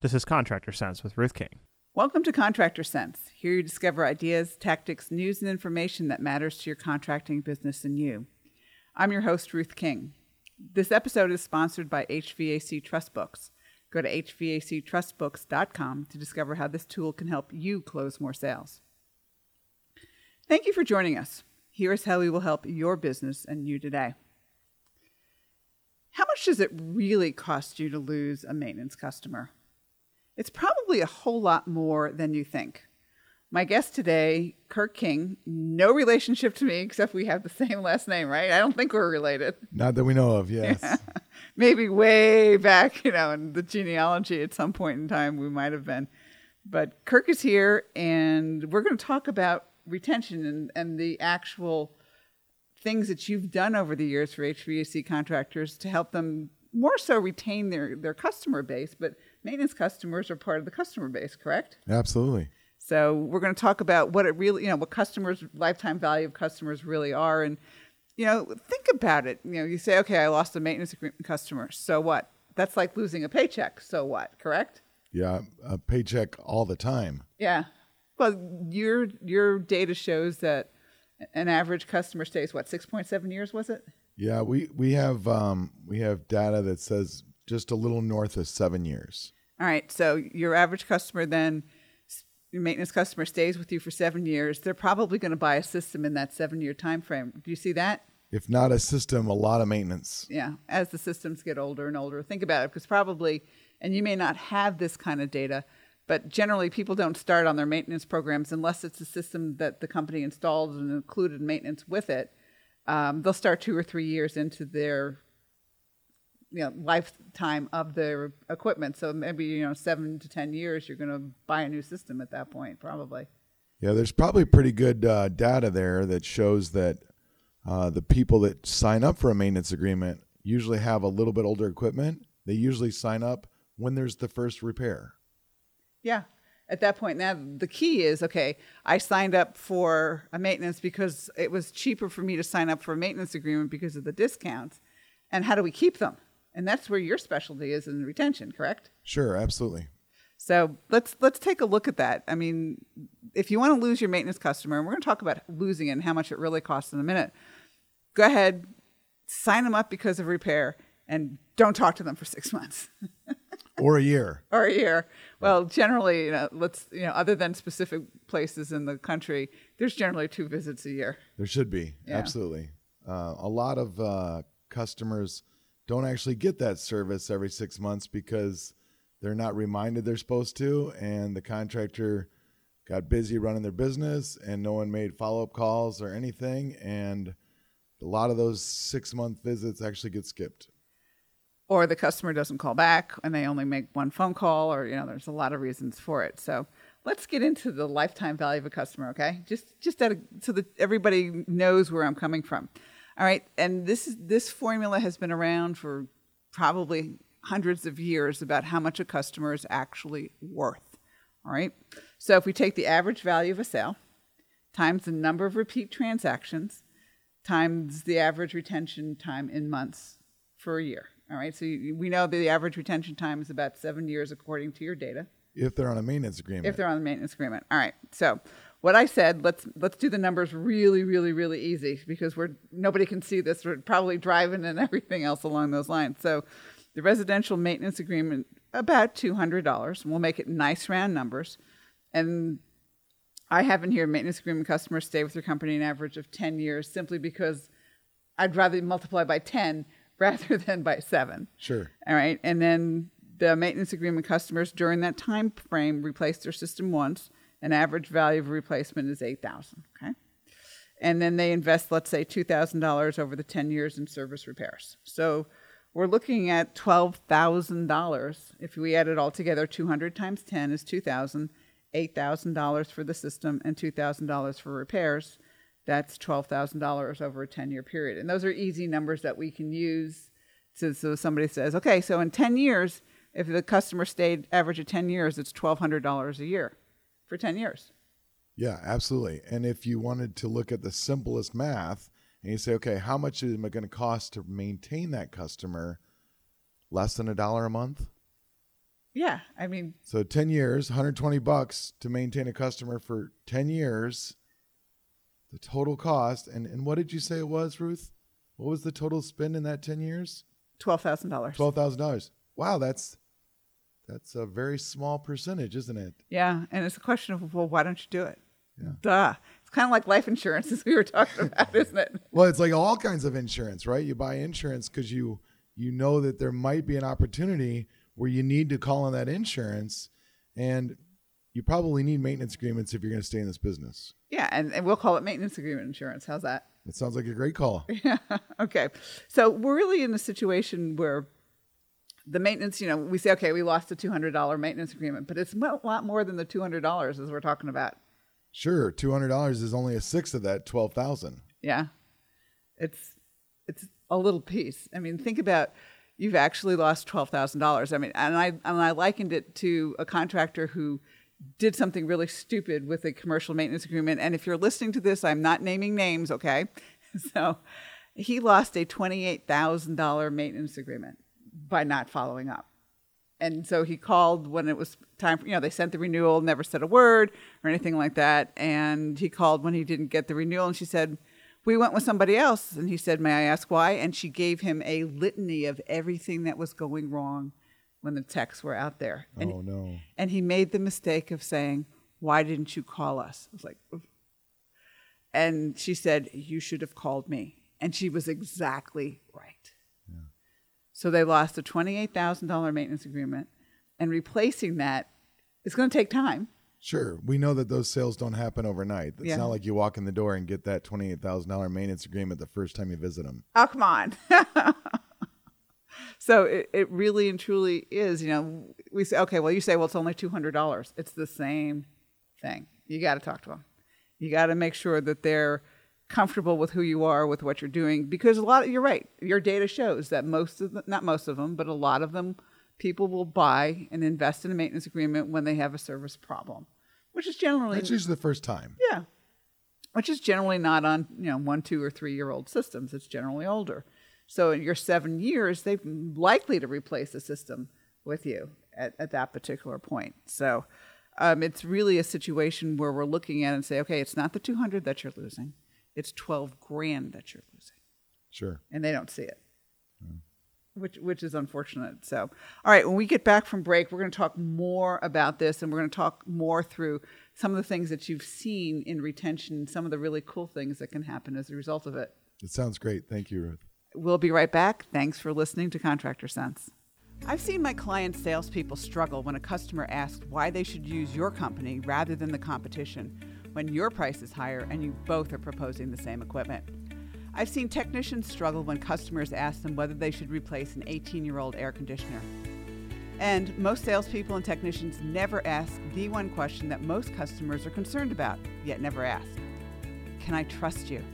This is Contractor Sense with Ruth King. Welcome to Contractor Sense. Here you discover ideas, tactics, news, and information that matters to your contracting business and you. I'm your host, Ruth King. This episode is sponsored by HVAC Trust Books. Go to hvactrustbooks.com to discover how this tool can help you close more sales. Thank you for joining us. Here is how we will help your business and you today. How much does it really cost you to lose a maintenance customer? It's probably a whole lot more than you think. My guest today, Kirk King, no relationship to me except we have the same last name, right? I don't think we're related. Not that we know of, yes. Yeah. Maybe way back, in the genealogy at some point in time we might have been. But Kirk is here, and we're going to talk about retention and the actual things that you've done over the years for HVAC contractors to help them more so retain their customer base, but maintenance customers are part of the customer base, correct? Absolutely. So we're going to talk about what it really, what customers, lifetime value of customers really are. And, think about it. You say, okay, I lost a maintenance agreement customer. So what? That's like losing a paycheck. So what? Correct? Yeah. A paycheck all the time. Yeah. Well, your data shows that an average customer stays, 6.7 years, was it? Yeah. We have data that says just a little north of 7 years. All right. So your average customer then, your maintenance customer stays with you for 7 years. They're probably going to buy a system in that 7-year time frame. Do you see that? If not a system, a lot of maintenance. Yeah. As the systems get older and older, think about it, because probably, and you may not have this kind of data, but generally people don't start on their maintenance programs unless it's a system that the company installed and included maintenance with it. They'll start 2 or 3 years into their lifetime of their equipment. So maybe, 7 to 10 years, you're going to buy a new system at that point, probably. Yeah, there's probably pretty good data there that shows that the people that sign up for a maintenance agreement usually have a little bit older equipment. They usually sign up when there's the first repair. Yeah. At that point, now the key is, okay, I signed up for a maintenance because it was cheaper for me to sign up for a maintenance agreement because of the discounts. And how do we keep them? And that's where your specialty is in retention, correct? Sure, absolutely. So let's take a look at that. I mean, if you want to lose your maintenance customer, and we're going to talk about losing it and how much it really costs in a minute, go ahead, sign them up because of repair, and don't talk to them for 6 months. Or a year. Or a year. Well, generally, other than specific places in the country, there's generally 2 visits a year. There should be, yeah. Absolutely. A lot of customers don't actually get that service every 6 months because they're not reminded they're supposed to, and the contractor got busy running their business and no one made follow-up calls or anything, and a lot of those 6-month visits actually get skipped. Or the customer doesn't call back and they only make 1 phone call, or, there's a lot of reasons for it. So let's get into the lifetime value of a customer, okay? Just so that everybody knows where I'm coming from. All right, and this formula has been around for probably hundreds of years about how much a customer is actually worth, all right? So if we take the average value of a sale times the number of repeat transactions times the average retention time in months for a year, all right? So we know that the average retention time is about 7 years according to your data. If they're on a maintenance agreement. If they're on a maintenance agreement. All right, so what I said, let's do the numbers really, really, really easy because nobody can see this. We're probably driving and everything else along those lines. So the residential maintenance agreement, about $200. And we'll make it nice round numbers. And I have in here maintenance agreement customers stay with your company an average of 10 years simply because I'd rather multiply by 10 rather than by 7. Sure. All right, and then the maintenance agreement customers during that time frame replace their system once. An average value of replacement is $8,000, okay? And then they invest, let's say, $2,000 over the 10 years in service repairs. So we're looking at $12,000. If we add it all together, 200 times 10 is $2,000, $8,000 for the system, and $2,000 for repairs. That's $12,000 over a 10-year period. And those are easy numbers that we can use. So somebody says, okay, so in 10 years, if the customer stayed average of 10 years, it's $1,200 a year for 10 years. Yeah, absolutely. And if you wanted to look at the simplest math and you say, okay, how much is it going to cost to maintain that customer? Less than $1 a month? Yeah. I mean, So 10 years, $120 to maintain a customer for 10 years. The total cost. And what did you say it was, Ruth? What was the total spend in that 10 years? $12,000. $12,000. Wow, that's a very small percentage, isn't it? Yeah. And it's a question of, well, why don't you do it? Yeah. Duh. It's kind of like life insurance, as we were talking about, isn't it? Well, it's like all kinds of insurance, right? You buy insurance because you know that there might be an opportunity where you need to call on that insurance, and you probably need maintenance agreements if you're going to stay in this business. Yeah. And we'll call it maintenance agreement insurance. How's that? It sounds like a great call. Yeah. Okay. So we're really in a situation where the maintenance, we say, okay, we lost a $200 maintenance agreement, but it's a lot more than the $200 as we're talking about. Sure, $200 is only a sixth of that $12,000. Yeah. It's a little piece. I mean, think about, you've actually lost $12,000. I mean, and I likened it to a contractor who did something really stupid with a commercial maintenance agreement. And if you're listening to this, I'm not naming names, okay? So he lost a $28,000 maintenance agreement by not following up. And so he called when it was time for, they sent the renewal, never said a word or anything like that. And he called when he didn't get the renewal, and she said, we went with somebody else. And he said, may I ask why? And she gave him a litany of everything that was going wrong when the techs were out there. And, oh, no. And he made the mistake of saying, why didn't you call us? I was like, oof. And she said, you should have called me. And she was exactly right. Yeah. So they lost a $28,000 maintenance agreement, and replacing that is going to take time. Sure. We know that those sales don't happen overnight. It's Yeah. not like you walk in the door and get that $28,000 maintenance agreement the first time you visit them. Oh, come on. So it really and truly is, we say, okay, well, you say, well, it's only $200. It's the same thing. You got to talk to them. You got to make sure that they're comfortable with who you are, with what you're doing, because you're right. Your data shows that not most of them, but a lot of them, people will buy and invest in a maintenance agreement when they have a service problem, which is generally... That's usually the first time. Yeah. Which is generally not on, 1, 2, or 3-year-old systems. It's generally older. So in your 7 years, they're likely to replace the system with you at that particular point. So it's really a situation where we're looking at it and say, okay, it's not the $200 that you're losing. It's $12,000 that you're losing. Sure. And they don't see it, which is unfortunate. So, all right, when we get back from break, we're going to talk more about this, and we're going to talk more through some of the things that you've seen in retention, some of the really cool things that can happen as a result of it. It sounds great. Thank you, Ruth. We'll be right back. Thanks for listening to Contractor Sense. I've seen my clients' salespeople struggle when a customer asks why they should use your company rather than the competition when your price is higher and you both are proposing the same equipment. I've seen technicians struggle when customers ask them whether they should replace an 18-year-old air conditioner. And most salespeople and technicians never ask the one question that most customers are concerned about, yet never ask. Can I trust you?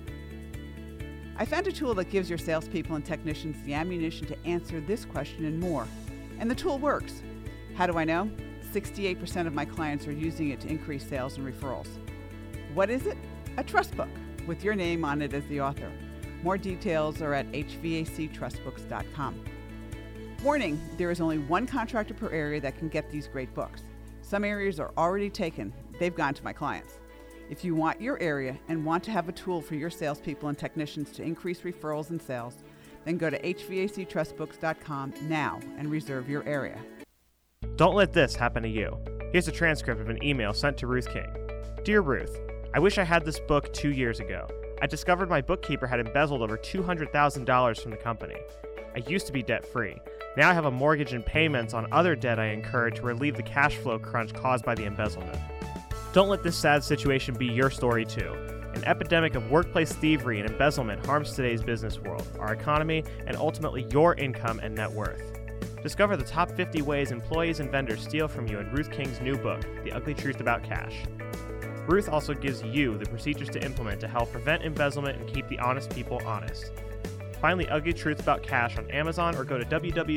I found a tool that gives your salespeople and technicians the ammunition to answer this question and more. And the tool works. How do I know? 68% of my clients are using it to increase sales and referrals. What is it? A trust book with your name on it as the author. More details are at hvactrustbooks.com. Warning, there is only one contractor per area that can get these great books. Some areas are already taken. They've gone to my clients. If you want your area and want to have a tool for your salespeople and technicians to increase referrals and sales, then go to hvactrustbooks.com now and reserve your area. Don't let this happen to you. Here's a transcript of an email sent to Ruth King. Dear Ruth, I wish I had this book 2 years ago. I discovered my bookkeeper had embezzled over $200,000 from the company. I used to be debt-free. Now I have a mortgage and payments on other debt I incurred to relieve the cash flow crunch caused by the embezzlement. Don't let this sad situation be your story too. An epidemic of workplace thievery and embezzlement harms today's business world, our economy, and ultimately your income and net worth. Discover the top 50 ways employees and vendors steal from you in Ruth King's new book, The Ugly Truth About Cash. Ruth also gives you the procedures to implement to help prevent embezzlement and keep the honest people honest. Find The Ugly Truth About Cash on Amazon or go to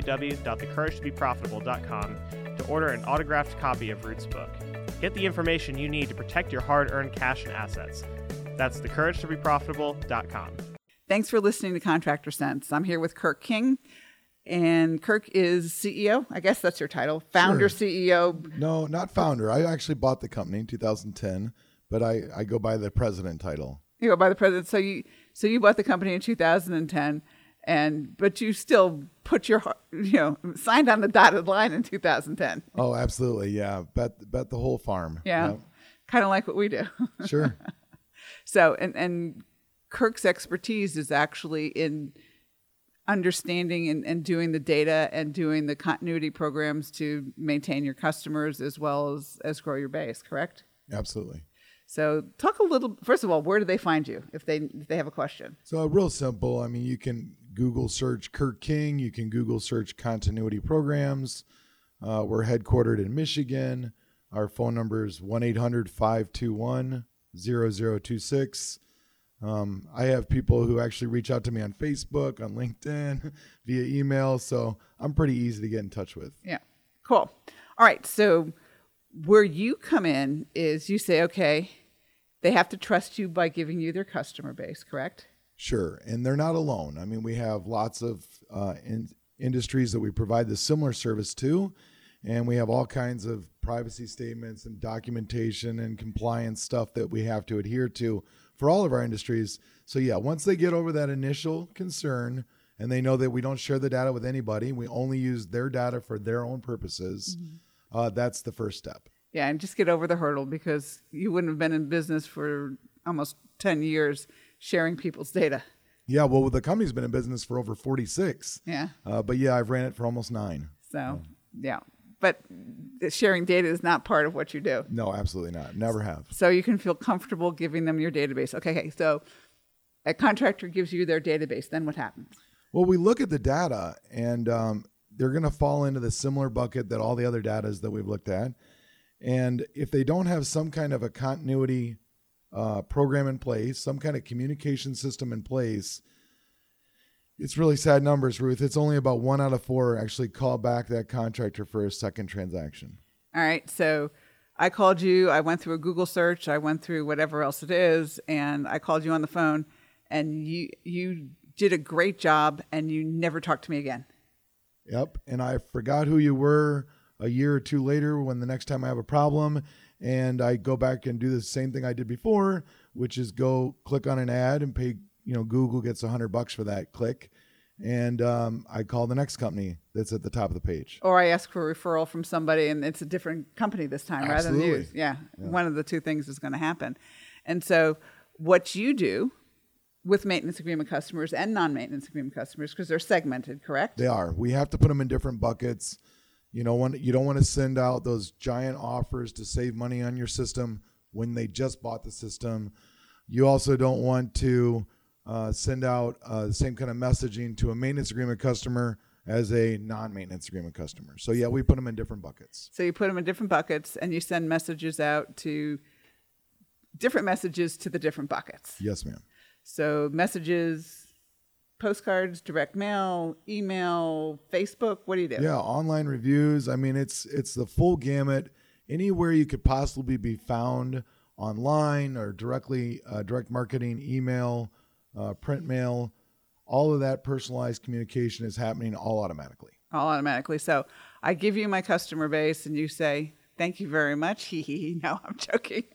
www.thecouragetobeprofitable.com to order an autographed copy of Ruth's book. Get the information you need to protect your hard-earned cash and assets. That's thecouragetobeprofitable.com. Thanks for listening to Contractor Sense. I'm here with Kirk King, And Kirk is CEO. I guess that's your title. Founder, Sure. CEO. No, not founder. I actually bought the company in 2010, but I go by the president title. You go by the president. So you bought the company in 2010, but you still put signed on the dotted line in 2010. Oh, absolutely. Yeah. Bet the whole farm. Yeah. Kind of like what we do. Yep. Sure. So, and Kirk's expertise is actually in understanding and doing the data and doing the continuity programs to maintain your customers as well as grow your base, correct? Absolutely. So talk a little, first of all, where do they find you if they have a question? So real simple. I mean, you can Google search Kirk King. You can Google search continuity programs. We're headquartered in Michigan. Our phone number is 1-800-521-0026. I have people who actually reach out to me on Facebook, on LinkedIn, via email. So I'm pretty easy to get in touch with. Yeah. Cool. All right. So where you come in is you say, okay, they have to trust you by giving you their customer base, correct? Sure. And they're not alone. I mean, we have lots of industries that we provide the similar service to, and we have all kinds of privacy statements and documentation and compliance stuff that we have to adhere to for all of our industries. So yeah, once they get over that initial concern and they know that we don't share the data with anybody, we only use their data for their own purposes, that's the first step. Yeah, and just get over the hurdle because you wouldn't have been in business for almost 10 years sharing people's data. Yeah, well, the company's been in business for over 46. Yeah. But yeah, I've ran it for almost 9. So, yeah. But sharing data is not part of what you do. No, absolutely not. Never have. So you can feel comfortable giving them your database. Okay, so a contractor gives you their database. Then what happens? Well, we look at the data, and they're going to fall into the similar bucket that all the other data is that we've looked at. And if they don't have some kind of a continuity program in place, some kind of communication system in place, it's really sad numbers, Ruth. It's only about 1 out of 4 actually call back that contractor for a second transaction. All right. So I called you. I went through a Google search. I went through whatever else it is. And I called you on the phone. And you did a great job. And you never talked to me again. Yep. And I forgot who you were a year or two later when the next time I have a problem. And I go back and do the same thing I did before, which is go click on an ad and pay, Google gets $100 for that click. And I call the next company that's at the top of the page. Or I ask for a referral from somebody and it's a different company this time rather than you. Yeah. One of the two things is going to happen. And so what you do with maintenance agreement customers and non-maintenance agreement customers, because they're segmented, correct? They are. We have to put them in different buckets. You don't want to send out those giant offers to save money on your system when they just bought the system. You also don't want to send out the same kind of messaging to a maintenance agreement customer as a non-maintenance agreement customer. So yeah, we put them in different buckets. So you put them in different buckets and you send messages out to different messages to the different buckets. Yes, ma'am. So messages, postcards, direct mail, email, Facebook, what do you do? Yeah, online reviews. I mean, it's the full gamut. Anywhere you could possibly be found online or direct marketing, email, print mail, all of that personalized communication is happening all automatically. All automatically. So I give you my customer base and you say, thank you very much. No, I'm joking.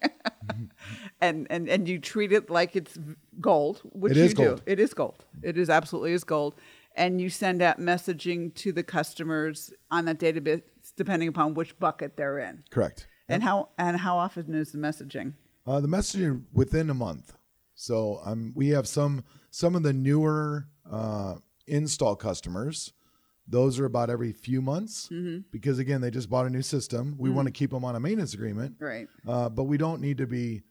and you treat it like it's gold, which you do. Gold. It is gold. It is absolutely is gold. And you send out messaging to the customers on that database depending upon which bucket they're in. Correct. And how often is the messaging? The messaging within a month. So we have some of the newer install customers. Those are about every few months because, again, they just bought a new system. We want to keep them on a maintenance agreement. Right. But we don't need to be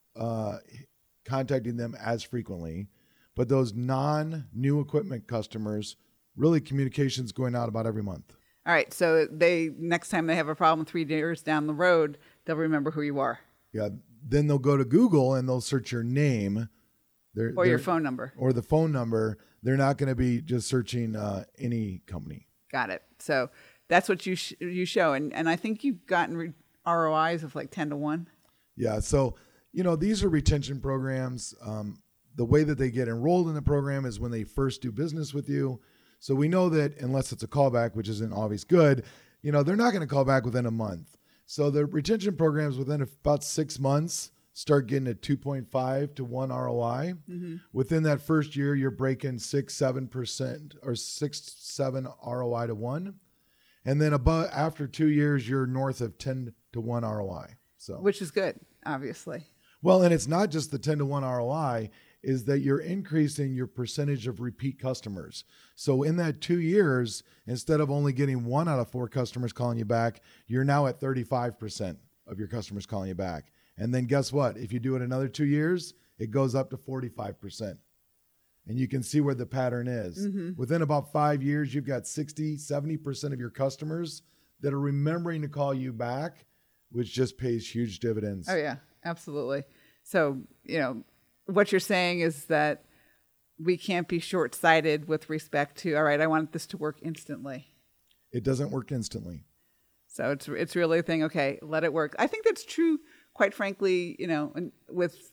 contacting them as frequently. But those non-new equipment customers, really communication's going out about every month. All right. So next time they have a problem 3 years down the road, they'll remember who you are. Yeah. Then they'll go to Google and they'll search your name. Or your phone number. Or the phone number. They're not going to be just searching any company. Got it. So that's what you show. And I think you've gotten ROIs of like 10 to 1. Yeah. So, these are retention programs. The way that they get enrolled in the program is when they first do business with you. So we know that unless it's a callback, which isn't always good, they're not going to call back within a month. So the retention programs within about 6 months start getting a 2.5 to 1 ROI. Mm-hmm. Within that first year, you're breaking 6-7% or 6-7 ROI to 1. And then after 2 years, you're north of 10 to 1 ROI. So, which is good, obviously. Well, and it's not just the 10 to 1 ROI, is that you're increasing your percentage of repeat customers. So in that 2 years, instead of only getting 1 out of 4 customers calling you back, you're now at 35% of your customers calling you back. And then guess what? If you do it another 2 years, it goes up to 45%. And you can see where the pattern is. Mm-hmm. Within about 5 years, you've got 60-70% of your customers that are remembering to call you back, which just pays huge dividends. Oh, yeah, absolutely. So, what you're saying is that we can't be short-sighted with respect to, all right, I want this to work instantly. It doesn't work instantly. So it's really a thing, okay, let it work. I think that's true, quite frankly, with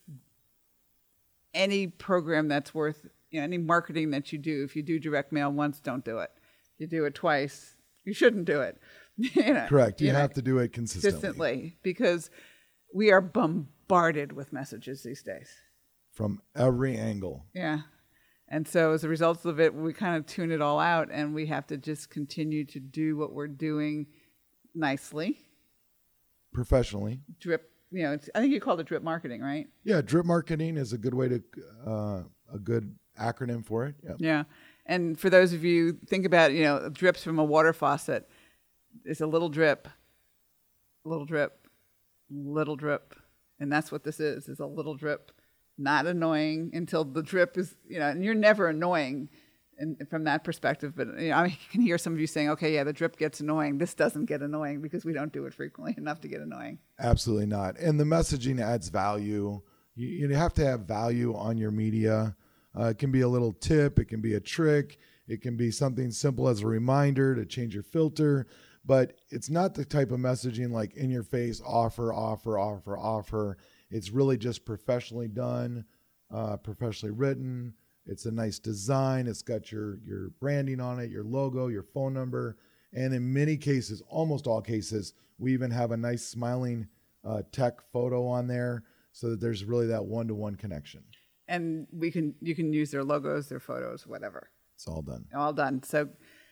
any program that's worth, any marketing that you do. If you do direct mail once, don't do it. If you do it twice, you shouldn't do it. Correct. You have to do it consistently. Because we are bombarded with messages these days. From every angle. Yeah. And so as a result of it, we kind of tune it all out, and we have to just continue to do what we're doing nicely. Professionally. Drip, I think you called it drip marketing, right? Yeah, drip marketing is a good way to, a good acronym for it. Yep. Yeah. And for those of you, think about, drips from a water faucet. It's a little drip, little drip, little drip. And that's what this is a little drip. Not annoying until the drip is, and you're never annoying from that perspective. But I can hear some of you saying, okay, yeah, the drip gets annoying. This doesn't get annoying because we don't do it frequently enough to get annoying. Absolutely not. And the messaging adds value. You have to have value on your media. It can be a little tip. It can be a trick. It can be something simple as a reminder to change your filter. But it's not the type of messaging like in your face, offer, offer, offer, offer. It's really just professionally done, professionally written. It's a nice design. It's got your branding on it, your logo, your phone number. And in many cases, almost all cases, we even have a nice smiling tech photo on there so that there's really that one-to-one connection. And you can use their logos, their photos, whatever. It's all done. All done. So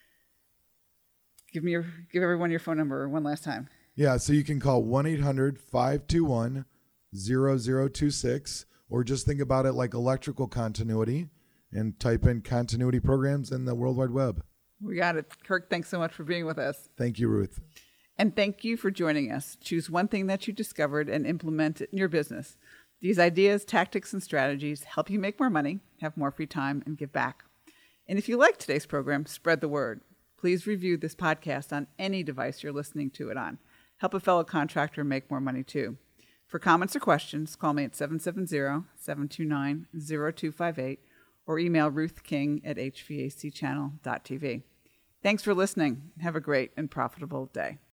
give everyone your phone number one last time. Yeah, so you can call 1-800-521-0026, or just think about it like electrical continuity and type in continuity programs in the World Wide Web. We got it. Kirk, thanks so much for being with us. Thank you, Ruth. And thank you for joining us. Choose one thing that you discovered and implement it in your business. These ideas, tactics, and strategies help you make more money, have more free time, and give back. And if you like today's program, spread the word. Please review this podcast on any device you're listening to it on. Help a fellow contractor make more money too. For comments or questions, call me at 770-729-0258 or email ruthking@hvacchannel.tv. Thanks for listening. Have a great and profitable day.